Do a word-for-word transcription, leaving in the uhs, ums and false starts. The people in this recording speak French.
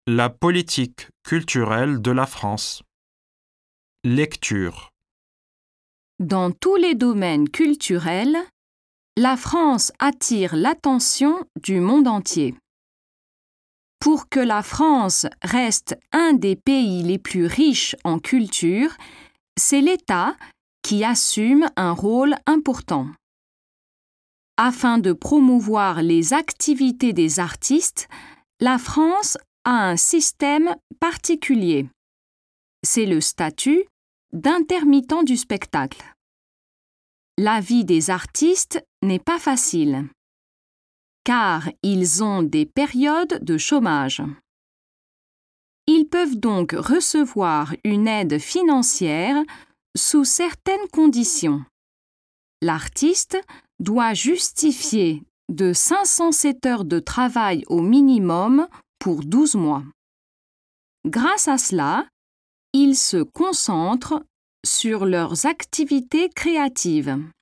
La politique culturelle de la France. Lecture. Dans tous les domaines culturels, la France attire l'attention du monde entier. Pour que la France reste un des pays les plus riches en culture, c'est l'État qui assume un rôle important. Afin de promouvoir les activités des artistes, la France a un système particulier. C'est le statut d'intermittent du spectacle. La vie des artistes n'est pas facile, car ils ont des périodes de chômage. Ils peuvent donc recevoir une aide financière sous certaines conditions. L'artiste doit justifier de cinq cent sept heures de travail au minimum pour douze mois. Grâce à cela, ils se concentrent sur leurs activités créatives.